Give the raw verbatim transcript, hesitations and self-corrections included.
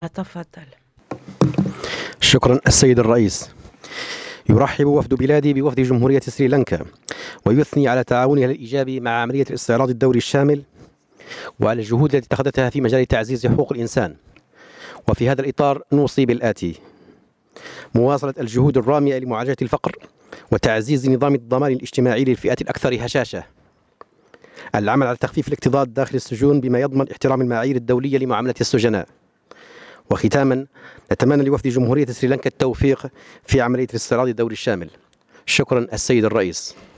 تفضل. شكرا السيد الرئيس. يرحب وفد بلادي بوفد جمهورية سريلانكا ويثني على تعاونها الإيجابي مع عملية الاستعراض الدوري الشامل وعلى الجهود التي اتخذتها في مجال تعزيز حقوق الإنسان. وفي هذا الإطار نوصي بالآتي: مواصلة الجهود الرامية لمعالجة الفقر وتعزيز نظام الضمان الاجتماعي للفئات الأكثر هشاشة، العمل على تخفيف الاكتظاظ داخل السجون بما يضمن احترام المعايير الدولية لمعاملة السجناء. وختاما، نتمنى لوفد جمهورية سريلانكا التوفيق في عملية الاستعراض الدوري الشامل. شكرا السيد الرئيس.